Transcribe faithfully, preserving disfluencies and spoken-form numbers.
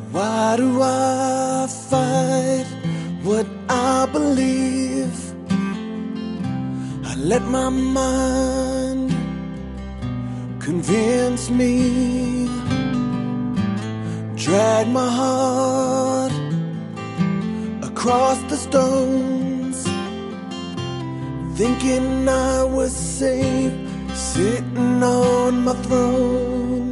Why do I fight what I believe? I let my mind convince me, drag my heart across the stones, thinking I was safe sitting on my throne.